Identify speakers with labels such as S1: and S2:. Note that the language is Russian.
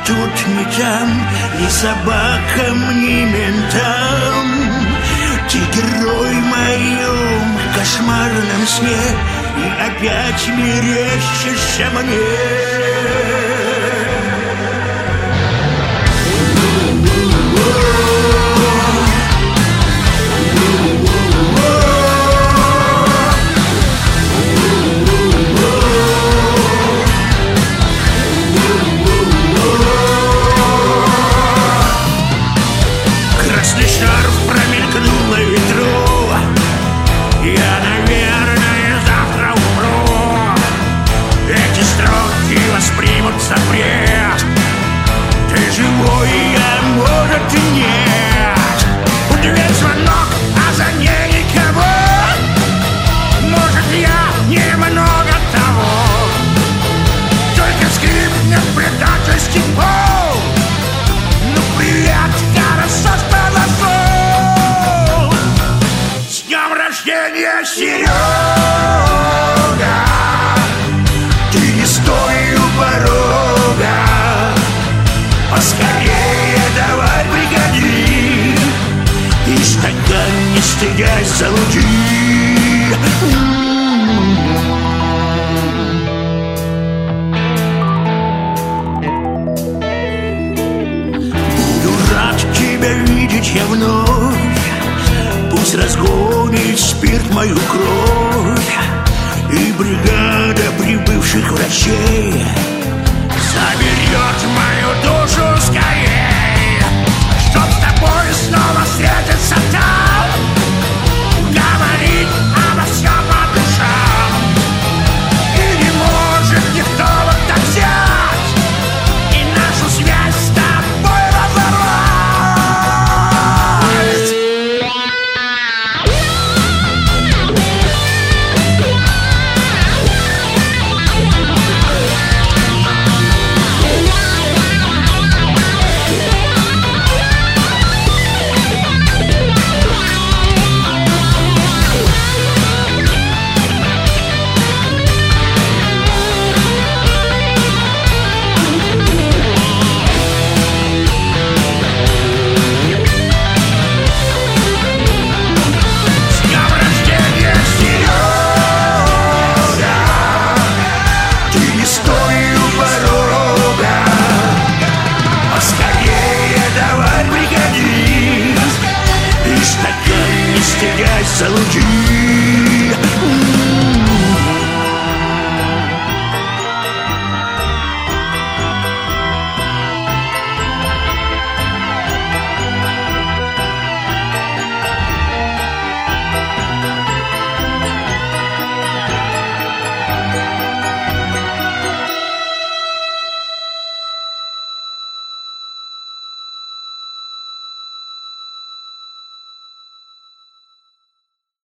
S1: тут, ни там, ни собакам, ни ментам. Ты герой в моем кошмарном сне, и опять мерещишься мне. Красный шарф промелькнул на ветру. Я, наверное, завтра умру. Эти строки воспримутся бред. Ты живой, я, может, и нет. У дверь звонок, а за ней никого. Может, я немного того. Только скрипнет предательский пол. Ну, привет, хорошо, что нашел. С днем рождения, Серега. Ты не стой у порога. Поскорее давай приходи. И стакан, не стыдясь, залуди. Тебя видеть я вновь. Пусть разгонит спирт мою кровь. И бригада прибывших врачей заберет мою душу скорей. Чтоб с тобой снова встретиться там, говорить обо всем по душам. И не может никто вот так взять и нашу связь с тобой разорвать. Залуди.